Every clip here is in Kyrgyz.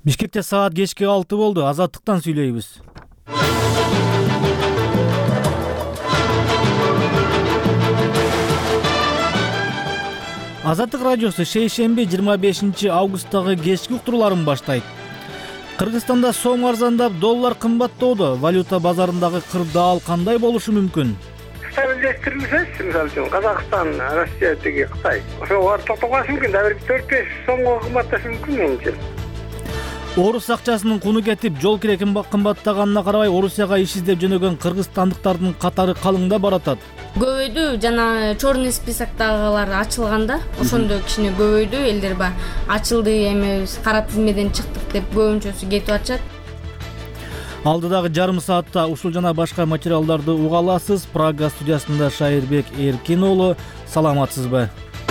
Бишкекте саат кечки 6 болду. Азаттыктан сүйлөйбүз. Азаттык радиосу шейшемби 25 августтагы кечки уктурууларын баштайт. Кыргызстанда сом арзандап, доллар кымбаттоодо. Валюта базарындагы кырдаал кандай болушу мүмкүн? Стабилдештирилсе, мисалы үчүн Казакстан, Россия тиги Кытай. Ошо бар токтогошу мүмкүн, да бир 4-5 сомго кымбатташы мүмкүн менимче. Орус акчасынын куну кетип, жол кире кымбаттаганына карабай, Орусияга иш издеп жөнөгөн кыргызстандыктардын катары калыңдап баратат. Көбөйдү, жана черный списоктагылар ачылганда, ошондо кичине көбөйдү, элдер ба ачылды, эми кара тизмеден чыктык деп көбүнчөсү кетип атышат. Алдыдагы жарым саатта ушул жана башка материалдарды уга аласыз. Прага студиясында Шайырбек Эркин уулу. Саламатсызбы?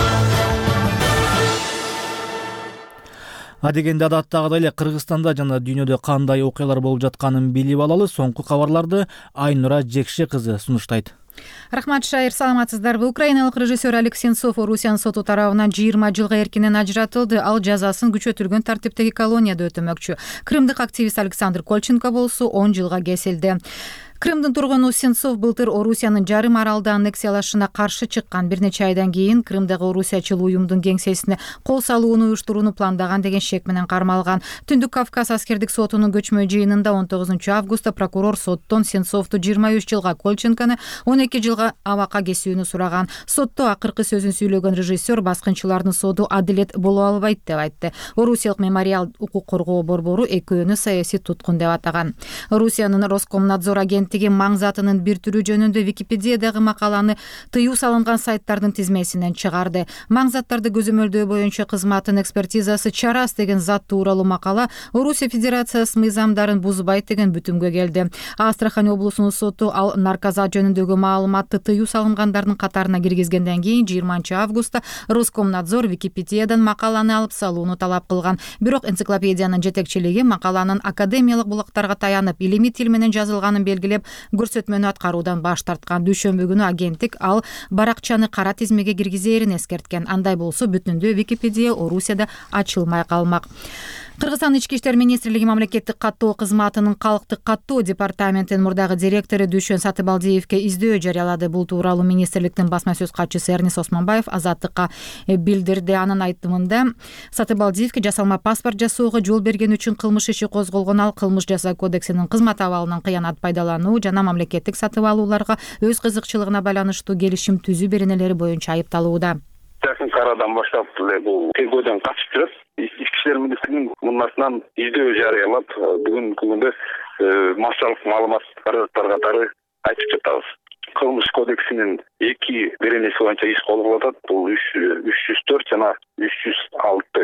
Адегенде адаттагыдай эле Кыргызстанда жана дүйнөдө кандай окуялар болуп жатканын билип алалы. Соңку кабарларды Айнура Жекше кызы сунуштайт. Рахмат, Шайыр, саламатсыздарбы? Украиналык режиссер Олег Сенцов Орусиянын соту тарабынан 20 жылга эркинен ажыратылды. Ал жазасын күчөтүлгөн тартиптеги колонияда өтөмөкчү. Крымдык активист Александр Кольченко болсо 10 жылга кесилди. Крымдын тургуну Сенцов былтыр Орусиянын жарым аралды аннексиялашына каршы чыккан. Бир нече айдан кийин Крымдагы орусиячыл уюмдун кеңсесине кол салууну уюштурууну пландаган деген шек менен кармалган. Түндүк Кавказ аскердик сотунун көчмө жыйынында 19 августта прокурор соттон Сенцовду 23 жылга, Кольченкону 12 жылга абакка кесүүнү сураган. Сотто акыркы сөзүн сүйлөгөн режиссер баскынчылардын соду адилет боло албайт деп айтты. Орусиялык мемориал укук коргоо борбору экөөнү саясий туткун деп атаган. Орусиянын Роскомнадзор агенттиги маңзатынын бир түрү жөнүндө Википедиядагы макаланы тыюу салынган сайттардын тизмесинен чыгарды. Маңзаттарды көзөмөлдөө боюнча кызматтын экспертизасы чарас деген зат тууралуу макала Орусия Федерациясы мыйзамдарын бузбайт деген бүтүмгө келди. Астрахань облусунун соту ал наркоза жөнүндөгү маалыматты тыюу салынгандардын катарына киргизгенден кийин 20 августта Роскомнадзор Википедиядан макаланы алып салууну талап кылган. Бирок энциклопедиянын жетекчилиги макаланын академиялык булактарга таянып, илимий тил менен жазылганын белгилеп, көрсөтмөнү аткаруудан баш тарткан. Дүйшөмбү күнү агенттик ал баракчаны кара тизмеге киргизээрин эскерткен. Андай болсо бүтүндөй Википедия Орусияда ачылмай калмак. Кыргызстан Ички иштер министрлиги мамлекеттик каттоо кызматынын калктык каттоо департаментинин мурдагы директору Дүйшөн Сатыбалдиевке издөө жарыялады. Бул тууралуу министрликтин басма сөз катчысы Эрнис Осмонбаев Азаттыкка билдирди. Анын айтымында Сатыбалдиевке жасалма паспорт жасоого жол берген үчүн кылмыш иши козголгон. Ал кылмыш жаза кодексинин кызмат абалынан кыянат пайдалануу жана мамлекеттик сатып алууларга өз кызыкчылыгына байланыштуу келишим түзүү беренелери боюнча айыпталууда. Жакын арадан баштап эле бул тергөөдөн качып жүрөт. Ички иштер министрлигинин мурдасынан издөө жарыялап, бүгүнкү күндө массалык маалымат каражаттар катары айтып жатабыз. Кылмыш кодексинин 2 беренеси боюнча иш козголуп атат. Бул 304 жана 306.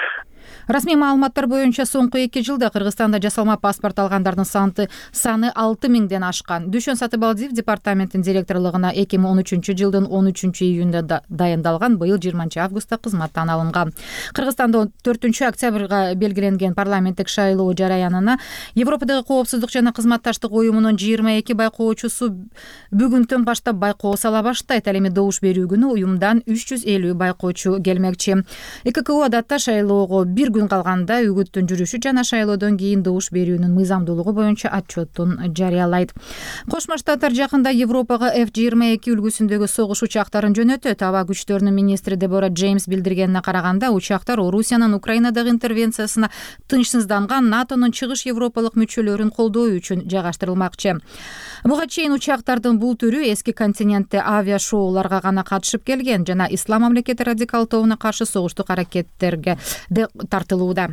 Расмий маалыматтар боюнча соңку 2 жылда Кыргызстанда жасалма паспорт алгандардын саны 6000ден ашкан. Дүйшөн Сатыбалдиев департаменттин директорлугуна 2013 жылдын 13 июнда дайындалган, быйыл 20 августта кызматтан алынган. Кыргызстанда 4 октябрга белгиленген парламенттик шайлоо жараянына Европадагы коопсуздук жана кызматташтык уюмунун 22 байкоочусу бүгүндөн баштап байкоо сала баштайт. Ал эми добуш берүү күнү уюмдан 350 байкоочу келмекчи. ЭККУ адатта шайлоого бир күн калганда үгүттүн жүрүшү жана шайлоодон кийин добуш берүүнүн мыйзамдуулугу боюнча отчеттун жарыялайт. Кошмо Штаттар жакында Европага F-22 үлгүсүндөгү согуш учактарын жөнөтөт. Аба күчтөрүнүн министри Дебора Джеймс билдиргенине караганда, учактар Орусиянын Украинадагы интервенциясына тынчсызданган НАТОнун чыгыш европалык мүчөлөрүн колдоо үчүн жайгаштырылмакчы. Буга чейин учактардын бул түрү эски континентте авиа шоуларга гана катышып келген жана ислам мамлекети радикал тобуна каршы согуштук аракеттерге тартылууда.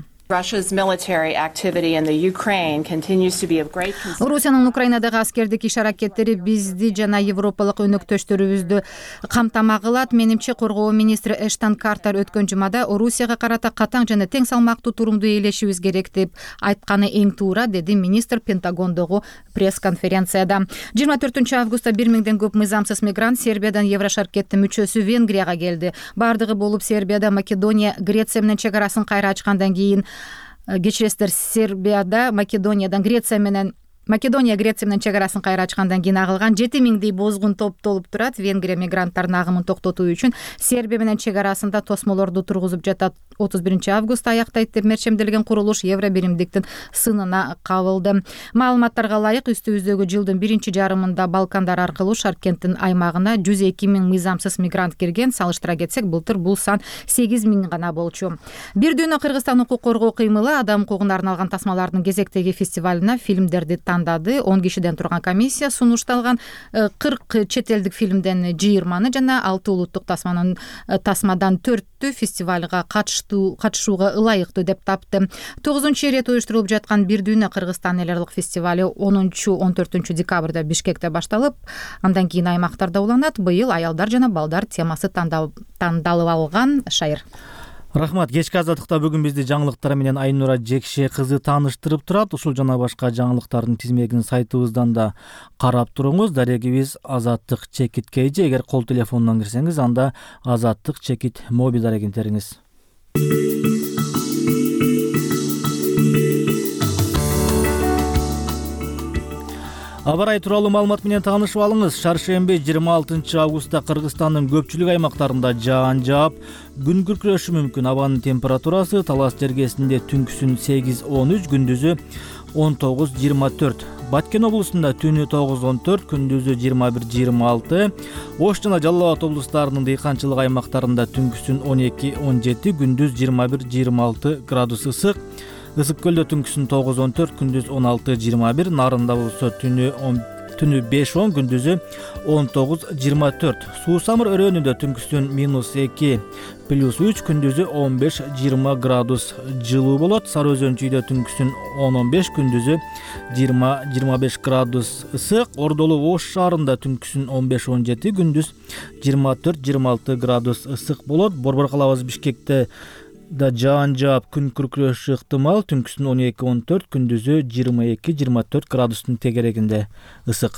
Орусиянын Украинадагы аскердик иш аракеттери бизди жана европалык өнөктөштөрүбүздү камтама кылат. Менимче, коргоо министри Эштон Картер өткөн жумада Орусияга карата катаң жана тең салмактуу турумду ээлешибиз керек деп айтканы эң туура, деди министр Пентагондогу пресс-конференцияда. 24 августта 1000ден көп мыйзамсыз мигрант Сербиядан Еврошаркеттин мүчөсү Венгрияга келди. Бардыгы болуп Сербияда, Македония, Греция менен чек арасын кайра ачкандан кийин, кечиресиздер, Сербияда, Македониядан, Греция менен Македония Греция менен чек арасын кайра ачкандан кийин агылган 7000 бозгун топтолуп турат. Венгрия мигранттардын агымын токтотуу үчүн Сербия менен чек арасында тосмолорду тургузуп жатат. 31 августта аяктайт деп мерчемделген курулуш евро биримдиктин сынына кабылды. Маалыматтарга ылайык үстүбүздөгү жылдын биринчи жарымында Балкандар аркылуу Шаркенттин аймагына 102 000 мыйзамсыз мигрант кирген. Салыштыра кетсек, былтыр бул сан 8 000 гана болчу. Бир дүйнө Кыргызстан укук коргоо кыймылы адам укугуна арналган тасмалардын кезектеги фестивалына фильмдерди тандады. 10 кишиден турган комиссия сунушталган 40 чет элдик фильмден 20 жана 6 улуттук тасмадан 4-тү фестивалга катышууга ылайыктуу деп тапты. 9-чу ирет уюштурулуп жаткан Бир дүйнө Кыргызстан эл аралык фестивалю 10-14 декабрда Бишкекте башталып, андан кийин аймактарда уланат. Быйыл аялдар жана балдар темасы тандалып алган. Шайыр. Рахмат. Кечки азаттыкта бүгүн бизди жаңылыктар менен Айнура Жекше кызы тааныштырып турат. Ушул жана башка жаңылыктардын тизмегин сайтыбыздан да карап туруңуз. Дарегибиз Азаттык чекит KG. Эгер кол телефонунан кирсеңиз, анда Азаттык чекит мобил дарегин териңиз. Аба ырайы тууралуу маалымат менен таанышып алыңыз. Шаршемби 26 августта Кыргызстандын көпчүлүк аймактарында жаан жаап, күн күркүрөшү мүмкүн. Абанын температурасы Талас жергесинде түнкүсүн 8-13, күндүзү 19-24. Баткен облусунда түнү 9-14, күндүзү 21-26. Ош жана Жалал Абад облустарынын дыйканчылык аймактарында түнкүсүн 12-17, күндүз 21-26 градус ысык. Ысык көлдө түнкүсүн 9-14, күндүз 16-21, Нарында болсо түнү 5-10, күндүзү 19-24. Суусамыр өрөөнүндө түнкүсүн -2, +3, күндүзү 15-20 градус жылуу болот. Сары Өзөнчүйдө түнкүсүн 10-15, күндүзү 20-25 градус ысык. Ордолу Ош шаарында түнкүсүн 15-17, күндүз 24-26 градус ысык болот. Борбор калабыз Бишкекте да жаан жаап, күн күркүрөшү ыктымал. Түнкүсүн 12-14, күндүзү 22-24 градустун тегерегинде ысык.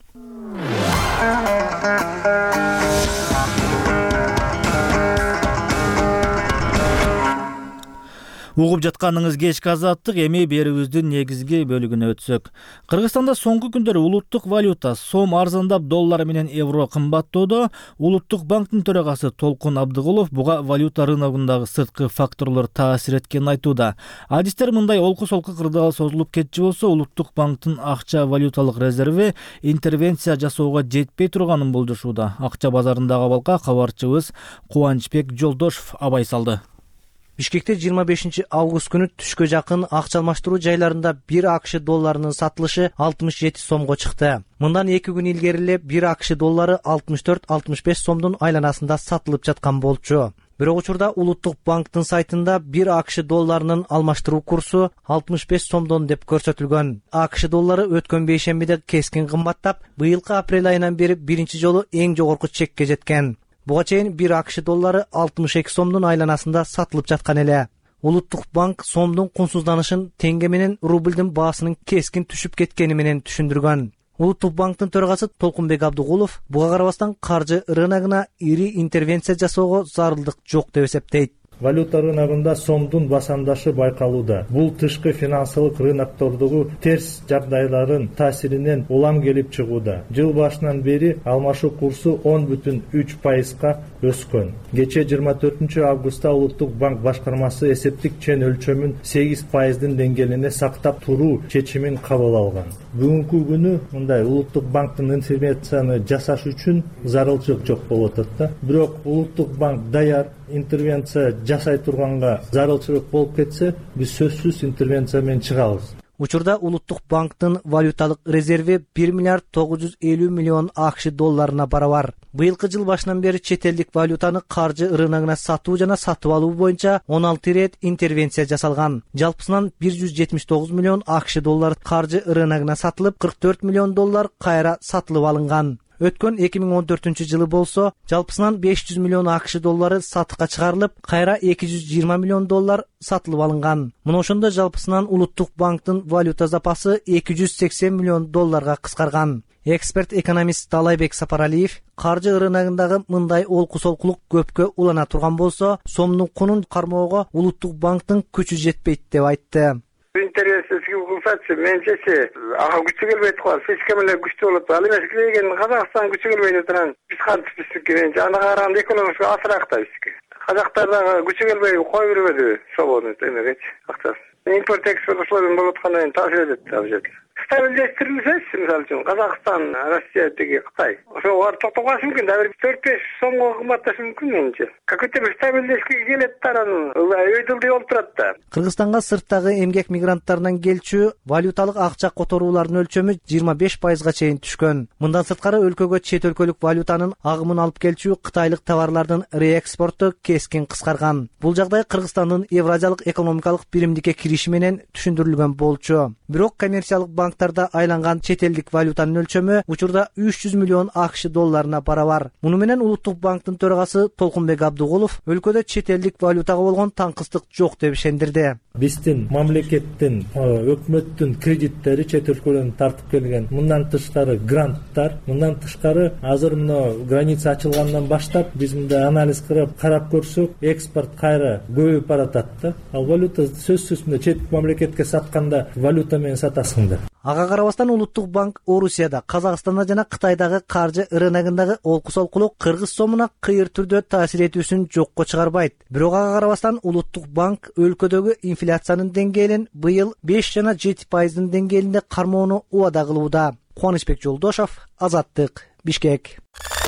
Угуп жатканыңыз кечки азаттык. Эми берүүбүздүн негизги бөлүгүнө өтсөк. Кыргызстанда соңку күндөрү улуттук валюта сом арзандап, доллар менен евро кымбаттоодо. Улуттук банктын төрагасы Толкун Абдыгулов буга валюта рыногундагы сырткы факторлор таасир эткенин айтууда. Адистер мындай олку-солку кырдаал созулуп кетчү болсо, улуттук банктын акча валюталык резерви интервенция жасоого жетпей турганын болжошууда. Акча базарындагы абалга кабарчыбыз Кубанычбек Жолдошов абай салды. Бишкекте 25 август күнү түшкө жакын акча алмаштыруу жайларында 1 АКШ долларынын сатылышы 67 сомго чыкты. Мындан 2 күн илгери эле 1 АКШ доллары 64-65 сомдун айланасында сатылып жаткан болчу. Бирок учурда улуттук банктын сайтында 1 АКШ долларынын алмаштыруу курсу 65 сомдон деп көрсөтүлгөн. АКШ доллары өткөн бейшембиде кескин кымбаттап, быйылкы апрель айынан бери биринчи жолу эң жогорку чекке жеткен. Буга чейин 1 АКШ доллары 62 сомдун айланасында сатылып жаткан эле. Улуттук банк сомдун кунсузданышын теңге менен рублдун баасынын кескин түшүп кеткени менен түшүндүргөн. Улуттук банктын төрагасы Толкунбек Абдыгулов буга карабастан каржы рыногуна ири интервенция жасоого зарылдык жок деп эсептейт. Валюта рыногунда сомдун басамдашы байкалууда. Бул тышкы финансылык рыноктордогу терс жагдайлардын таасиринен улам келип чыгууда. Жыл башынан бери алмашуу курсу 10,3%га өскөн. Кече 24 августта Улуттук банк башкармасы эсептик чен өлчөмүн 8%дын деңгээлине сактап туруу чечимин кабыл алган. Бүгүнкү күнү мындай Улуттук банктын интервенцияны жасаш үчүн зарылчылык жок болуп атат да. Бирок Улуттук банк даяр интервенция жасай турганга зарылчылык болуп кетсе, биз сөзсүз интервенция менен чыгабыз. Учурда Улуттук банктын валюталык резерви 1 миллиард 950 миллион АКШ долларына барабар. Быйылкы жыл башынан бери чет элдик валютаны каржы рыногуна сатуу жана сатып алуу боюнча 16 рет интервенция жасалган. Жалпысынан 179 миллион АКШ доллар каржы рыногуна сатылып, 44 миллион доллар кайра сатылып алынган. Өткөн 2014 жылы болсо, жалпысынан 500 миллион АКШ доллары сатыкка чыгарылып, кайра 220 миллион доллар сатылып алынган. Мына ошондо жалпысынан Улуттук банктын валюта запасы 280 миллион долларга кыскарган. Эксперт-экономист Талайбек Сапаралиев каржы рыногундагы мындай олку-солкулук көпкө улана турган болсо, сомдун кунун кармоого Улуттук банктын күчү жетпейт деп айтты. тербиесин кылсачы менчечи ага күчү келбейт го. Сечкем эле күчтүү болот. Ал эмес келген Казакстан күчү келбейт турган. Биз кантип биздики аны караганда экономикасы азыраак да биздики. Казактар дагы күчү келбей кой бербеди свободный эмегечи акчасы. Импорт экспорт условиялар болуп аткандан кийин таасир этет ал жерде. Стабилдештирилсечи, мисалы үчүн Казакстан, Россия тиги Кытай. Ошо бар токтоп калышы мүмкүн, дагы 4-5 сомго кымбатташы мүмкүн менимче. Какой-то бир стабилдешке келет да, анан өйдүлдүй болуп турат да. Кыргызстанга сырттагы эмгек мигранттарынан келчү валюталык акча которуулардын өлчөмү 25%га чейин түшкөн. Мындан сырткары өлкөгө чет өлкөлүк валютанын агымын алып келчү кытайлык товарлардын реэкспорту кескин кыскарган. Бул жагдай Кыргызстандын Евразиялык экономикалык биримдикке кириши менен түшүндүрүлгөн болчу. Бирок коммерциялык банктарда айланган чет элдик валютанын өлчөмү учурда 300 миллион акш долларына барабар. Муну менен Улуттук банктын төрагасы Толкунбек Абдугулов өлкөдө чет элдик валютага болгон таңкыстык жок деп ишендирди. Биздин мамлекеттин, өкмөттүн кредиттери чет өлкөлөрдөн тартып келген. Мындан тышкары гранттар, мындан тышкары азыр мына граница ачылгандан баштап биз мында анализ кылып карап көрсөк, экспорт кайра көбөйүп баратат да. Ал валюта сөзсүз мында чет мамлекетке сатканда валюта менен сатасыңдар. Ага карабастан Улуттук банк Орусияда, Казакстанда жана Кытайдагы каржы рыногундагы олкус-олкулук кыргыз сомуна кыйыр түрдө таасир этүүсүн жокко чыгарбайт. Бирок ага карабастан Улуттук банк өлкөдөгү инфляциянын деңгээлин быйыл 5 жана 7% деңгээлинде кармоону убада кылууда. Кубанычбек Жолдошов, Азаттык, Бишкек.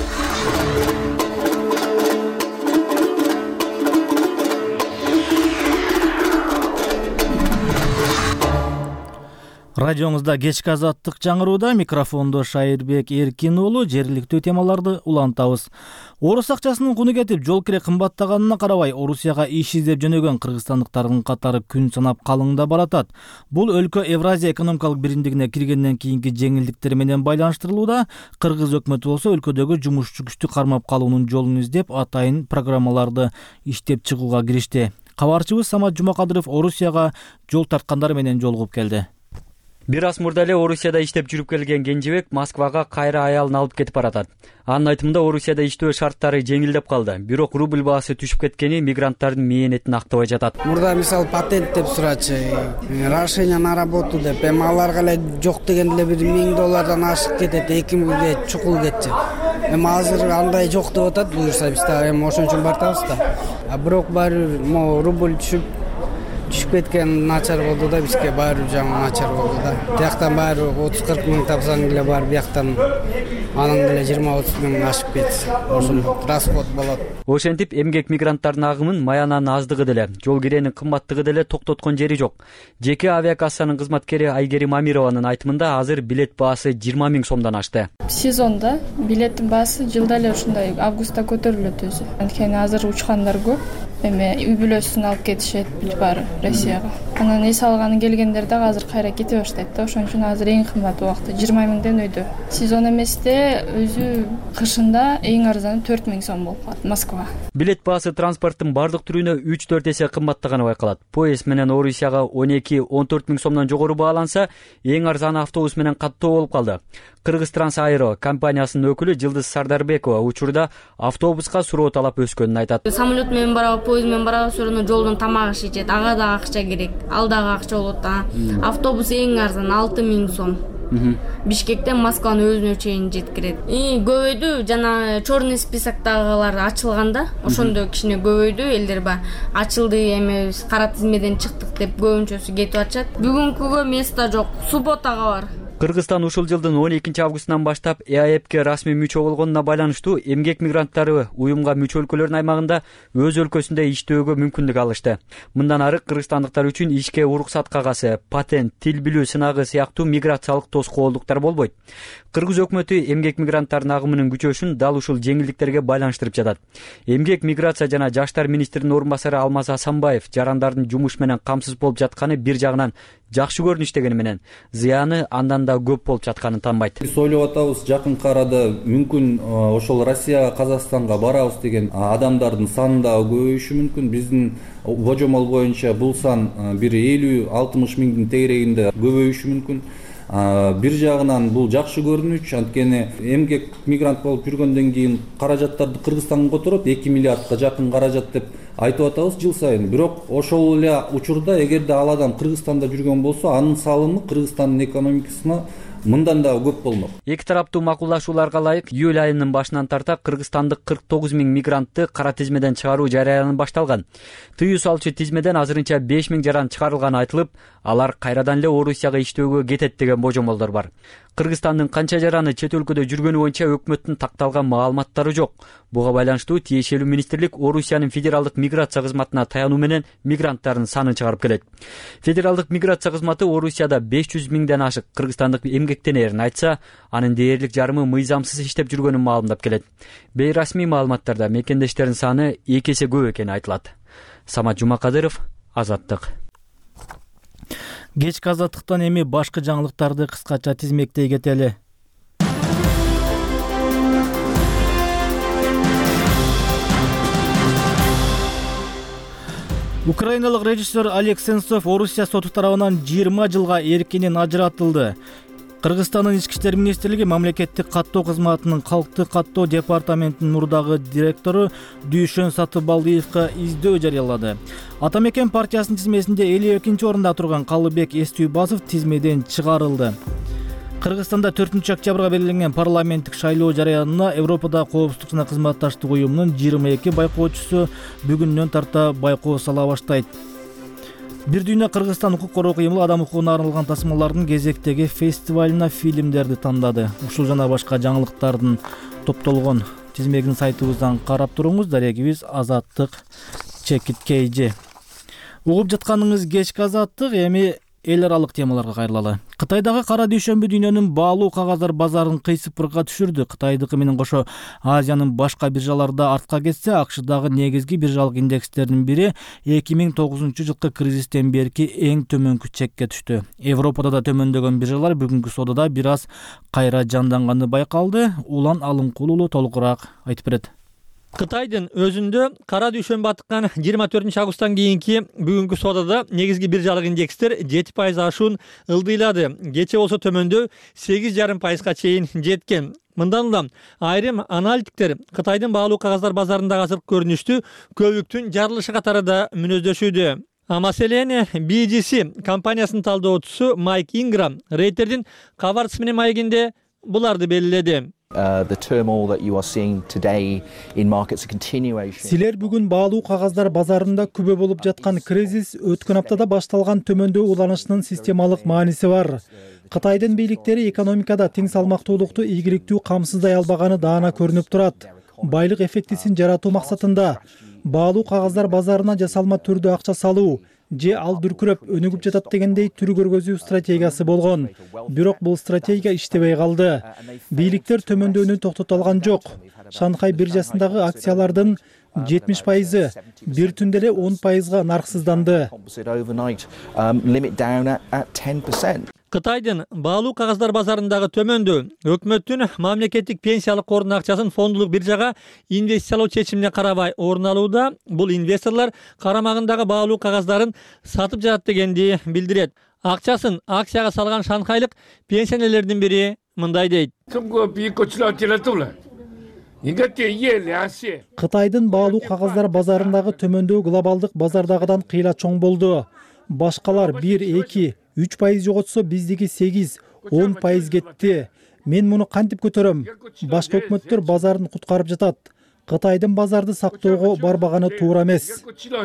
Радионузда кечки Азаттык жаңырууда, микрофондо Шайырбек Эркин уулу. Жергиликтүү темаларды улантабыз. Орус акчасынын куну кетип, жол кире кымбаттаганына карабай, Орусияга иш издеп жөнөгөн кыргызстандыктардын катары күн санап калыңда баратат. Бул өлкө Евразия экономикалык биримдигине киргенден кийинки жеңилдиктер менен байланыштырылууда. Кыргыз өкмөтү болсо өлкөдөгү жумушчу күчтү кармап калуунун жолун издеп, атайын программаларды иштеп чыгууга киришти. Кабарчыбыз Самат Жумакадыров Орусияга жол тарткандар менен жолугуп келди. Бир аз мурда эле Орусияда иштеп жүрүп келген Кенжебек Москвага кайра аялын алып кетип баратат. Анын айтымында Орусияда иштөө шарттары жеңилдеп калды. Бирок рубль баасы түшүп кеткени мигранттардын мээнетин актабай жатат. Мурда мисалы патент деп сурачы, разрешение на работу деп, эми аларга эле жок дегенде бир $1000 ашык кетет, 2000ге чукул кетчү. Эми азыр андай жок деп атат, буюрса биз да эми ошон үчүн бартабыз да. Бирок баары рубль түшүп кеткен начар болду да, бизге баары жаңы начар болду да. Тияктан баары 30-40 миң тапсаң эле бар, бияктан анын деле 20-30 миң ашып кетсе, ошон расход болот. Ошентип эмгек мигранттардын агымын маянанын аздыгы деле, жол киренин кымбаттыгы деле токтоткон жери жок. Жеке авиакассанын кызматкери Айгерим Амированын айтымында азыр билет баасы 20 миң сомдон ашты. Сезонда билеттин баасы жылда эле ушундай августта көтөрүлөт өзү. Анткени азыр учкандар көп. Эми үй бүлөсүн алып кетишет баары Россияга. Анан эс алганы келгендер дагы азыр кайра кете баштайт да. Ошон үчүн азыр эң кымбат убакыты 20 миңден өйдө. Сезон эместе өзү кышында эң арзаны 4 миң сом болуп калат Москва. Билет баасы транспорттун бардык түрүнө 3-4 эсе кымбаттаганы байкалат. Поезд менен Орусияга 12-14 миң сомдон жогору бааланса, эң арзаны автобус менен каттоо болуп калды. Кыргызтранс Аэро компаниясынын өкүлү Жылдыз Сардарбекова учурда автобуска суроо талап өскөнүн айтат. Самолет менен барабы, поезд менен барабы, соорно жолдон тамак ичет, ага да акча керек, ал дагы акча болот. Автобус эң арзан 6 миң сом. Бишкектен Москванын өзүнө чейин жеткирет. Көбөйдү, жана черный списоктагылар ачылганда, ошондо кичине көбөйдү, элдер ачылды, эми кара тизмеден чыктык деп көбүнчөсү кетип атышат. Бүгүнкүгө место жок, субботага бар. Кыргызстан ушул жылдын 12-августунан баштап ЭАЭПке расмий мүчө болгонуна байланыштуу эмгек мигранттары уюмга мүчө өлкөлөрдүн аймагында өз өлкөсүндө иштөөгө мүмкүндүк алышты. Мындан ары кыргызстандыктар үчүн ишке уруксат кагазы, патент, тил билүү сынагы сыяктуу миграциялык тоскоолдуктар болбойт. Кыргыз өкмөтү эмгек мигранттардын агымынын күчөшүн дал ушул жеңилдиктерге байланыштырып жатат. Эмгек, миграция жана жаштар министринин орун басары Алмаз Асанбаев жарандардын жумуш менен камсыз болуп жатканы бир жагынан жакшы көрүнүш дегени менен зыяны андан да көп болуп жатканын танбайт. Биз ойлоп атабыз, жакынкы арада мүмкүн ошол Россияга, Казакстанга барабыз деген адамдардын саны да көбөйүшү мүмкүн. Биздин божомол боюнча бул сан бир 50-60 миңдин тегерегинде көбөйүшү мүмкүн. Бир жагынан бул жакшы көрүнүч, анткени эмгек мигрант болуп жүргөндөн кийин каражаттарды Кыргызстанга которот, 2 миллиардка жакын каражат деп айтып атабыз жыл сайын. Бирок ошол эле учурда эгерде ал адам Кыргызстанда жүргөн болсо, анын салымы Кыргызстандын экономикасына мындан да көп болмок. Эки тараптуу макулдашууларга ылайык июль айынын башынан тарта кыргызстандык 49 000 мигрантты кара тизмеден чыгаруу жарыяланып башталган. Тыюу салчу тизмеден азырынча 5 000 жаран чыгарылганы айтылып, алар кайрадан эле Орусияга иштөөгө кетет деген божомолдор бар. Кыргызстандын канча жараны чет өлкөдө жүргөнү боюнча өкмөттүн такталган маалыматтары жок. Буга байланыштуу тиешелүү министрлик Орусиянын федералдык миграция кызматына таянуу менен мигранттардын санын чыгарып келет. Федералдык миграция кызматы Орусияда 500 000ден ашык кыргызстандык эмгектенерин айтса, анын дээрлик жарымы мыйзамсыз иштеп жүргөнүн маалымдап келет. Бейрасмий маалыматтарда мекендештердин саны 2 эсе көп экени айтылат. Самат Жумакадыров, Азаттык. Кечки азаттыктан эми башкы жаңылыктарды кыскача тизмектей кетели. Украиналык режиссер Олег Сенцов Орусия соту тарабынан 20 жылга эркинен ажыратылды. Кыргызстандын ички иштер министрлиги мамлекеттик каттоо кызматынын калктык каттоо департаментинин мурдагы директору Дүйшөн Сатыбалдиевге издөө жарыялады. Ата мекен партиясынын тизмесинде 52-нчи орунда турган Калыбек Эстүйбасов тизмеден чыгарылды. Кыргызстанда 4-октябрга белгиленген парламенттик шайлоо жарыянына Европада коопсуздук жана кызматташтык уюмунун 22 байкоочусу бүгүннөн тарта байкоо сала баштайт. Бир дүйнө Кыргызстан укук коргоо кыймыл адам укугуна арналган тасмалардын кезектеги фестивалына фильмдерди тандады. Ушул жана башка жаңылыктардын топтолгон тизмегин сайтыбыздан карап туруңуз. Дарегибиз Азаттык /KG. Угуп жатканыңыз кечки Азаттык. Эми эл аралык темаларга кайрылалы. Кытайдагы кара дүйшөмбү дүйнөнүн баалуу кагаздар базарын кыйсыпырга түшүрдү. Кытайдыкы менен кошо Азиянын башка биржаларда артка кетсе, АКШдагы негизги биржалык индекстердин бири 2009-жылкы кризистен берки эң төмөнкү чекке түштү. Европада да төмөндөгөн биржалар бүгүнкү содада бир аз кайра жанданганы байкалды. Улан Алымкулуу толугураак айтып берет. Кытайдын өзүндө кара дүйшөмбү атыккан 24-августтан кийинки бүгүнкү содада негизги биржалык индекстер 7% ашуун ылдыйлады. Кече болсо төмөндөө 8,5%га чейин жеткен. Мындан улам айрым аналитиктер Кытайдын баалуу кагаздар базарындагы азыркы көрүнүштү көбүктүн жарылышы катары да мүнөздөшүүдө. Маселен BGC компаниясынын талдоочусу Майк Инграм Рейтердин кабарчысы менен маегинде буларды белгиледи. Силер бүгүн баалуу кагаздар базарында күбө болуп жаткан кризис өткөн аптада башталган төмөндөө уланышынын системалык мааниси бар. Кытайдын бийликтери экономикада тең салмактуулукту ийгиликтүү камсыздай албаганы даана көрүнүп турат. Байлык эффектисин жаратуу максатында баалуу кагаздар базарына жасалма түрдө акча салуу же ал дүркүрөп өнүгүп жатат дегендей түр көргөзүү стратегиясы болгон. Бирок бул стратегия иштебей калды. Бийликтер төмөндөөнү токтото алган жок. Шанхай биржасындагы акциялардын 70% бир түндө эле 10%га нарксызданды. Кытайдын баалуу кагаздар базарындагы төмөндөө өкмөттүн мамлекеттик пенсиялык кордун акчасын фондулук биржага инвестициялоо чечимине карабай орун алууда. Бул инвесторлор карамагындагы баалуу кагаздарын сатып жатат дегенди билдирет. Акчасын акцияга салган шанхайлык пенсионерлердин бири мындай дейт. Кытайдын баалуу кагаздар базарындагы төмөндөө глобалдык базардагыдан кыйла чоң болду. Башкалар 1-2-3% жоготсо биздики 8-10% кетти. Мен муну кантип көтөрөм? Башка өкмөттөр базарын куткарып жатат. Кытайдын базарды сактоого барбаганы туура эмес.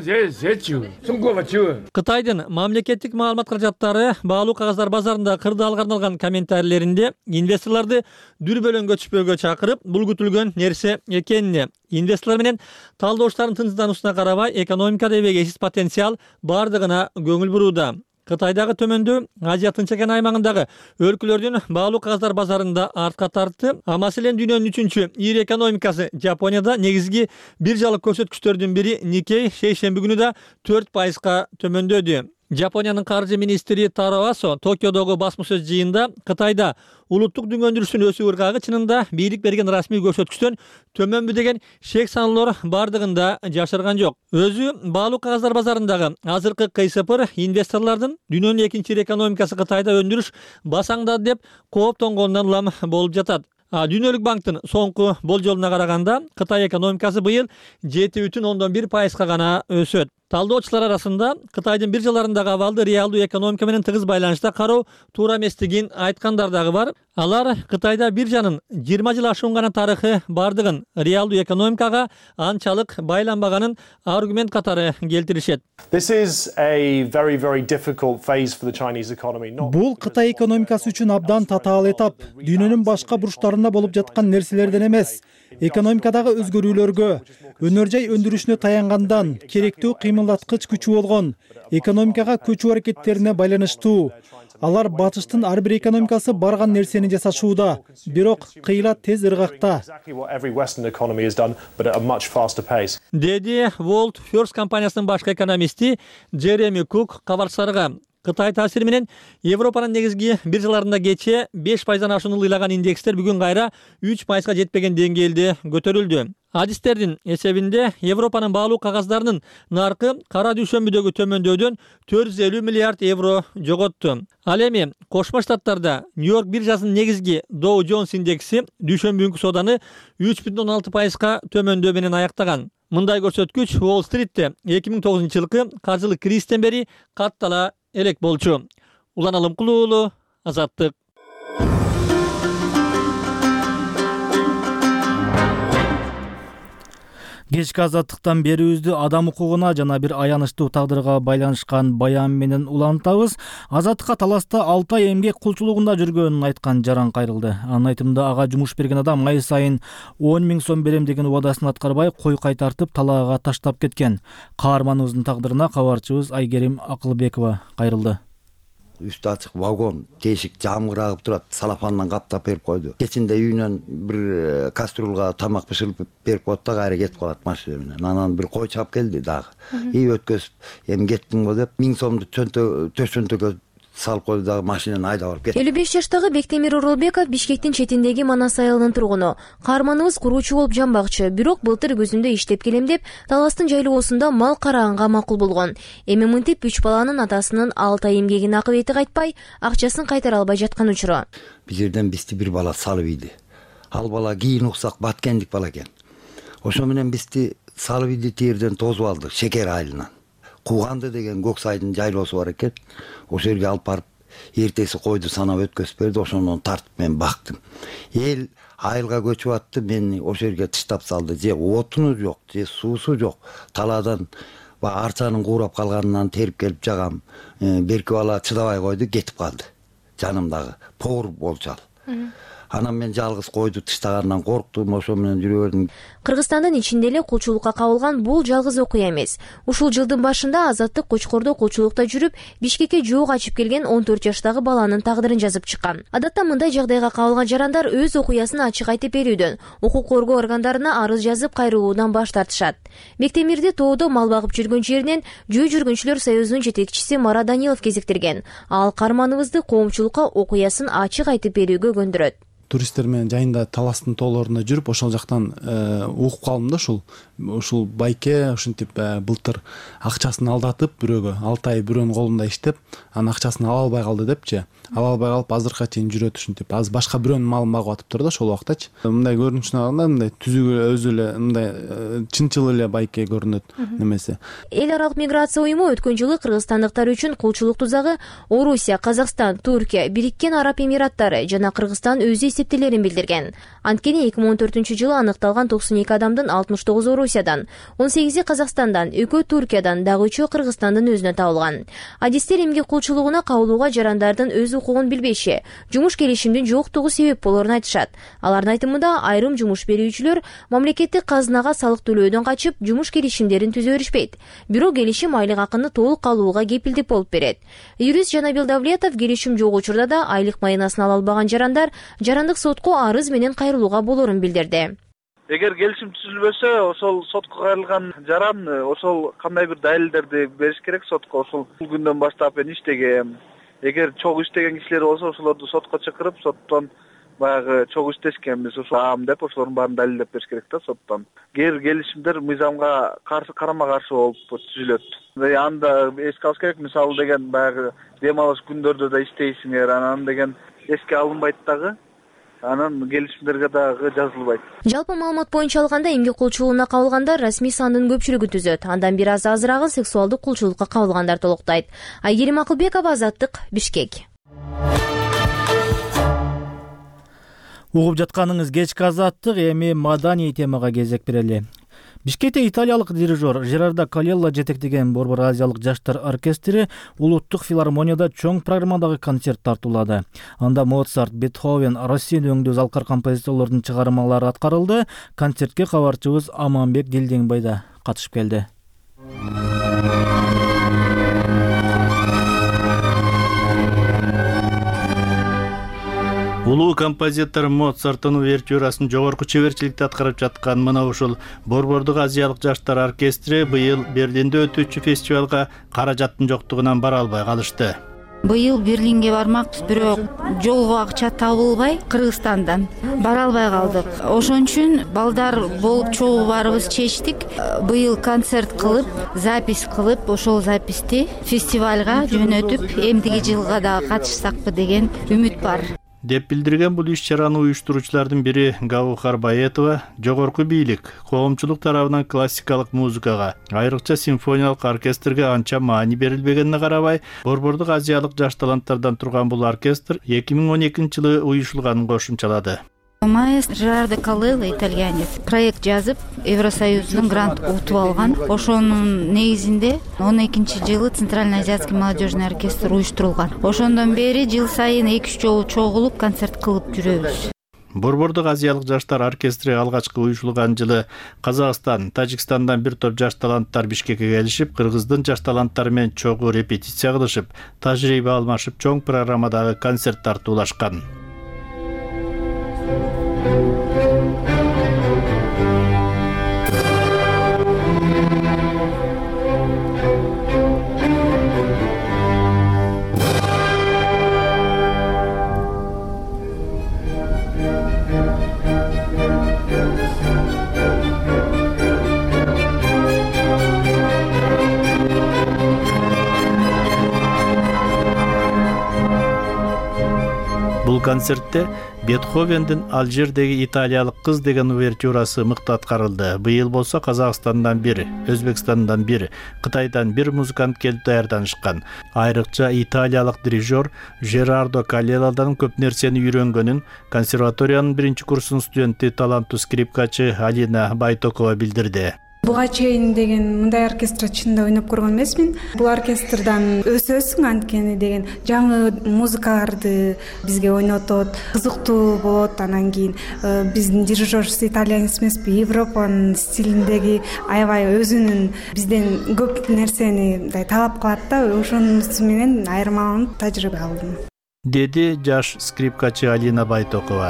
Кытайдын мамлекеттик маалымат каражаттары баалуу кагаздар базарында кырдаалга арналган комментарийлеринде инвесторлорду дүрбөлөң көчпөөгө чакырып, бул күтүлгөн нерсе экенине, инвесторлор менен талдооштардын тынчсыздануусуна карабай экономикада эбегейсиз потенциал бардыгына көңүл бурууда. Кытайдагы төмөндөө Азия Тынч океан аймагындагы өлкөлөрдүн баалуу кагаздар базарында артка тартты. Маселен дүйнөнүн 3-чү ири экономикасы Жапонияда негизги биржалык көрсөткүчтөрдүн бири Nikkei шейшемби күнү да 4%га төмөндөдү. Жапониянын каржы министри Таро Асо Токиодогу басма-сөз жыйында Кытайда улуттук дүң өндүрүшүнүн өсүү ыргагы чынында бийлик берген расмий көрсөткүчтөн төмөнбү деген шек саноолор бардыгында жашырган жок. Өзү баалуу кагаздар базарындагы азыркы кыйсыпыр инвесторлордун дүйнөнүн экинчи экономикасы Кытайда өндүрүш басаңдады деп кооптонгондон улам болуп жатат. Дүйнөлүк банктын соңку болжолуна караганда Кытай экономикасы быйыл 7,1% гана өсөт. Талдоочулар арасында Кытайдын биржаларындагы абалды реалдуу экономика менен тыгыз байланышта кароо туура эместигин айткандар дагы бар. Алар Кытайда биржанын 20 жыл ашуун гана тарыхы бардыгын реалдуу экономикага анчалык байланбаганын аргумент катары келтиришет. Бул Кытай экономикасы үчүн абдан татаал этап. Дүйнөнүн башка бурчтарында болуп жаткан нерселерден эмес, экономикадагы өзгөрүүлөргө, өнөр жай өндүрүшүнө таянгандан керектүү кыймылдаткыч күчү болгон экономикага көчүү аракеттерине байланыштуу. Алар батыштын ар бир экономикасы барган нерсени жасашууда, бирок кыйла тез ыргакта. Деди World First компаниясынын башкы экономисти Джереми Кук кабарчыларга. Кытай таасири менен Европанын негизги биржаларында кече 5%-дан ашууну ыйлаган индекстер бүгүн кайра 3%га жетпеген деңгээлде көтөрүлдү. Адистердин эсебинде Европанын баалуу кагаздарынын наркы кара дүйшөмбүдөгү төмөндөдөн 450 миллиард евро жоготту. Ал эми Кошмо Штаттарда Нью-Йорк биржасынын негизги Dow Jones индекси дүйшөмбү сооданы 3,6%га төмөндөө менен аяктаган. Мындай көрсөткүч Уолл-стритте 2009 жылкы каржылык кризистен бери каттала элек болчу. Улан Алымкулуулу, Азаттык. Кечки азаттыктан берүүбүздү адам укугуна жана бир аянычтуу тагдырга байланышкан баян менен улантабыз. Азаттыкка таласта 6 ай эмгек кулчулугунда жүргөнүн айткан Жаран кайрылды. Анын айтымында ага жумуш берген адам ай сайын 10 000 сом берем деген убадасын аткарбай кой кайтартып талаага таштап кеткен. Каарманыбыздын тагдырына кабарчыбыз Айгерим Акылбекова кайрылды. Üstü açık vagon, teşik camgır ağıp durat, salafandan kaptap berip koydu. Geçinde үйүнөн bir kastrolga tamak pişirip berip koydu da gayrı ketip kalat maşinamene. Anan bir koy çap geldi dagı. İyi ötközüp, hem gettin bu dep, 1000 somdu tösөнтөгө салып койду дагы машинаны айдап алып кетти. 55 жаштагы Бектемир Оролбеков Бишкектин четиндеги Манас айылынын тургуну. Каарманыбыз куруучу болуп жанбакчы, бирок былтыр көзүндө иштеп келем деп таластын жайлоосунда мал караганга макул болгон. Эми мынтип 3 баланын атасынын 6 ай эмгегин акыбети кайтпай, акчасын кайтара албай жаткан учуру. Биз жерден бизди бир бала салып ийди. Ал бала кийин уксак баткендик бала экен. Ошо менен бизди салып ийди, тиерден тозуп алдык Шекер айылынан. Кууганды деген Көксайдын жайлоосу бар экен. Ошол жерге алып барып, эртеси койду санап өткөзүп берди. Ошондон тартып мен бактым. Эл айылга көчүп атты, мени ошол жерге тыштап салды. Же отуну жок, же суусу жок. Талаадан арчанын куурап калганынан терип келип жагам. Берки бала чыдабай койду, кетип калды. Жанымдагы повур болчу ал. Анан мен жалгыз койду тыштагандан корктум, ошо менен жүрө бердим. Кыргызстандын ичинде эле кулчулукка кабылган бул жалгыз окуя эмес. Ушул жылдын башында Азаттык Кочкордо кулчулукта жүрүп, Бишкекке жол ачып келген 14 жаштагы баланын тагдырын жазып чыккан. Адатта мындай жагдайга кабылган жарандар өз окуясын ачык айтып берүүдөн, укук коргоо органдарына арыз жазып кайрылуудан баш тартышат. Бектемирди тоодо мал багып жүргөн жеринен Жөө жүргүнчүлөр союзунун жетекчиси Марат Данилов кезиктирген. Ал каарманыбызды коомчулукка окуясын ачык айтып берүүгө көндүрөт. Туристтер менен жайында таластын тоолорунда жүрүп, ошол жактан угуп калдым да ушул байке ушинтип былтыр акчасын алдатып бирөөгө 6 ай бирөөнүн колунда иштеп, анын акчасын ала албай калды депчи. Ала албай калып азыркыга чейин жүрөт ушинтип. Азыр башка бирөөнүн малын багып атыптыр да ошол убактачы. Мындай көрүнүшүнө караганда мындай түзүгү өзү эле мындай чынчыл эле байке көрүнөт немеси. Эл аралык миграция уюму өткөн жылы кыргызстандыктар үчүн кулчулук тузагы Орусия, Казакстан, Туркия, Бириккен Араб Эмираттары жана Кыргызстан өзү эсептелерин билдирген. Анткени 2014-жылы аныкталган 92 адамдын 69 Орусиядан, 18 Казакстандан, 2 Туркиядан, дагы 3 Кыргызстандын өзүнө табылган. Адистер эмгек кулчулугуна кабылууга жарандардын өз укугун билбеши, жумуш келишимдин жоктугу себеп болорун айтышат. Алардын айтымында айрым жумуш берүүчүлөр мамлекеттик казынага салык төлөөдөн качып, жумуш келишимдерин түзө беришпейт. Бирок келишим айлык акыны толук алууга кепилдик болуп берет. Юрист Жанабил Давлетов келишим жок учурда да айлык майынасын ала албаган жарандар жарандык сотко арыз менен кайрылууга болорун билдирди. Эгер келишим түзүлбөсө, ошол сотко кайрылган жаран ошол кандай бир далилдерди бериш керек сотко. Ошол күндөн баштап мен иштегем. Эгер чогуу иштеген кишилер болсо, ошолорду сотко чакырып, соттон баягы чогуу иштешкенбиз, ошол деп ошолордун баарын далилдеп бериш керек да соттон. Келишимдер мыйзамга каршы карама-каршы болуп түзүлөт. Анда эске алыш керек, мисалы деген баягы дем алыш күндөрдө да иштейсиңер, анан деген эске алынбайт дагы. анан келишимдерге дагы жазылбайт. Жалпы маалымат боюнча алганда эмгек кулчулугуна кабылгандар расмий сандын көпчүлүгүн түзөт. Андан бир аз азырагы сексуалдык кулчулукка кабылгандар толуктайт. Айгерим Акылбекова, Азаттык, Бишкек. Угуп жатканыңыз кечки Азаттык, эми маданий темага кезек берели. Бишкекте италиялык дирижер Жерардо Калелла жетектеген Борбор Азиялык жаштар оркестри улуттук филармонияда чоң программадагы концерт тартуулады. Анда Моцарт, Бетховен, Россини өңдүү залкар композиторлордун чыгармалары аткарылды. Концертке кабарчыбыз Аманбек Дилдеңбай да катышып келди. Улуу композитор Моцарттын увертюрасын жогорку чеберчиликте аткарып жаткан мына ушул Борбордук Азиялык жаштар оркестри быйыл Берлинде өтүүчү фестивалга каражаттын жоктугунан бара албай калышты. Быйыл Берлинге бармакпыз, бирок жолго акча табылбай Кыргызстандан бара албай калдык. Ошон үчүн балдар болуп чогуу барыбыз чечтик. Быйыл концерт кылып, запись кылып, ошол записти фестивалга жөнөтүп, эмдиги жылга дагы катышсакпы деген үмүт бар. Деп билдирген бул иш-чараны уюштуруучулардын бири Гаухар Баетова жогорку бийлик коомчулук тарабынан классикалык музыкага, айрыкча симфониялык оркестрге анча маани берилбегенине карабай, Борбордук Азиялык жаш таланттардан турган бул оркестр 2012-жылы уюшулганын кошумчалады. Маэстро Жерардо Калелла, итальянец, проект жазып, Евросоюздун грант утуп алган. Ошонун негизинде 12-жылы Центральный азиатский молодежный оркестр уюштурулган. Ошондон бери жыл сайын 2-3 жолу чогулуп концерт кылып жүрөбүз. Борбордук Азиялык жаштар оркестри алгачкы уюшулган жылы Казакстан, Тажикстандан бир топ жаш таланттар Бишкекке келишип, Кыргыздын жаш таланттары менен чогуу репетиция кылышып, тажрыйба алмашып, чоң программадагы концерт тартуулашкан. Бул концертте Бетховендин Алжирдеги италиялык кыз деген увертюрасы мыкты аткарылды. Быйыл болсо Казакстандан бир, Өзбекстандан бир, Кытайдан бир музыкант келип даярданышкан. Айрыкча италиялык дирижер Жерардо Калелладан көп нерсени үйрөнгөнүн консерваториянын 1-курсунун студенти таланттуу скрипкачы Алина Байтокова билдирди. Буга чейин деген мындай оркестр чынында ойноп көргөн эмесмин. Бул оркестрдан өсөсүң анткени деген жаңы музыкаларды бизге ойнотот, кызыктуу болот. Анан кийин биздин дирижерибиз итальянец эмеспи, Европанын стилиндеги аябай өзүнүн бизден көп нерсени талап кылат да, ошонусу менен айырмаланып тажрыйба алдым. Деди жаш скрипкачы Алина Байтокова.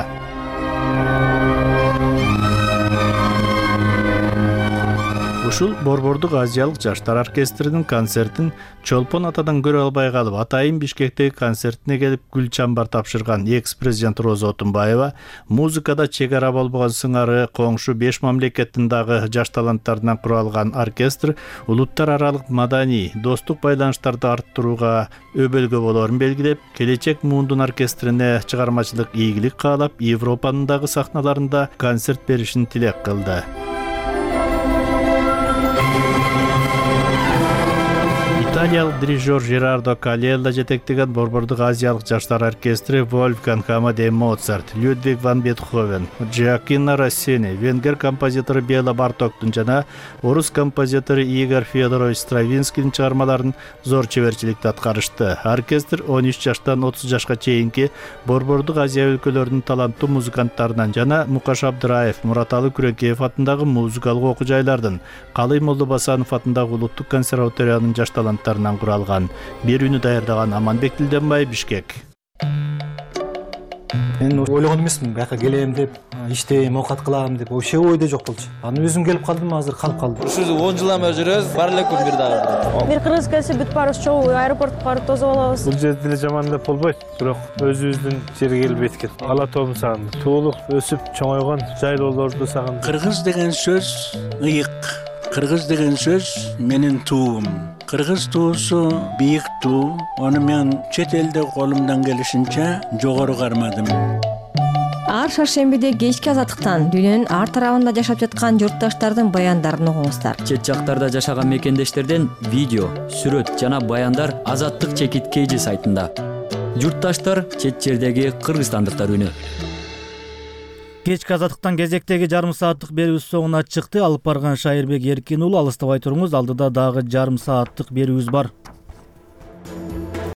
Ушул Борбордук Азиялык жаштар оркестринин концертин Чолпон атадан көрө албай калып, атайын Бишкектеги концертине келип гүл чамбар тапшырган экс-президент Роза Отунбаева музыкада чек ара болбогон сыңары коңшу 5 мамлекеттин дагы жаш таланттарынан куралган оркестр улуттар аралык маданий, достук байланыштарды арттырууга өбөлгө болорун белгилеп, келечек муундун оркестрине чыгармачылык ийгилик каалап, Европанын дагы сахналарында концерт беришин тилек кылды. Италиялык дирижер Жерардо Калелла жетектеген Борбордук Азиялык жаштар оркестри Вольфганг Амадей Моцарт, Людвиг ван Бетховен, Джоаккино Россини, венгер композитору Бела Бартоктун жана орус композитору Игорь Федорович Стравинскийдин чыгармаларын зор чеберчиликте аткарышты. Оркестр 13 жаштан 30 жашка чейинки Борбордук Азия өлкөлөрүнүн таланттуу музыканттарынан жана Мукаш Абдыраев, Мураталы Күрөкеев атындагы музыкалык окуу жайлардан, Калый Молдобасанов атындагы улуттук консерваториянын жаш таланттарынан куралган. Берүүнү даярдаган Аманбек Дилденбай, Бишкек. Мен ойлогон эмесмин, бияка келем деп, иштейм, оокат кылам деп, вообще ойдо жок болчу. Анан өзүм келип калдым, азыр калып калдым. Ушул 10 жылдан бери жүрөбүз, бар эле күн бир дагы. Бир кыргыз келсе бүт барыбыз чогуу аэропортко барып тосуп алабыз. Бул жерде эле жаман деп болбойт, бирок өзүбүздүн жерге келип эткен. Ала тоомду сагындым. Туулук, өсүп чоңойгон жайлоолорду сагындым. Кыргыз деген сөз ыйык. Кыргыз деген сөз менин туум. Кыргыз туусу бийик туу. Ону мен чет элде колумдан келишинче жогору кармадым. ар шаршембиде кечки азаттыктан дүйнөнүн ар тарабында жашап жаткан журтташтардын баяндарын угуңуздар. Чет жактарда жашаган мекендештерден видео, сүрөт жана баяндар Азаттык чекит KG сайтында. Журтташтар чет жердеги кыргызстандыктар үнү. Кечки азаттыктан кезектеги жарым сааттык берүүбүз соңуна чыкты. Алып барган Шайырбек Эркин уулу, алыстабай туруңуз, алдыда дагы жарым сааттык берүүбүз бар.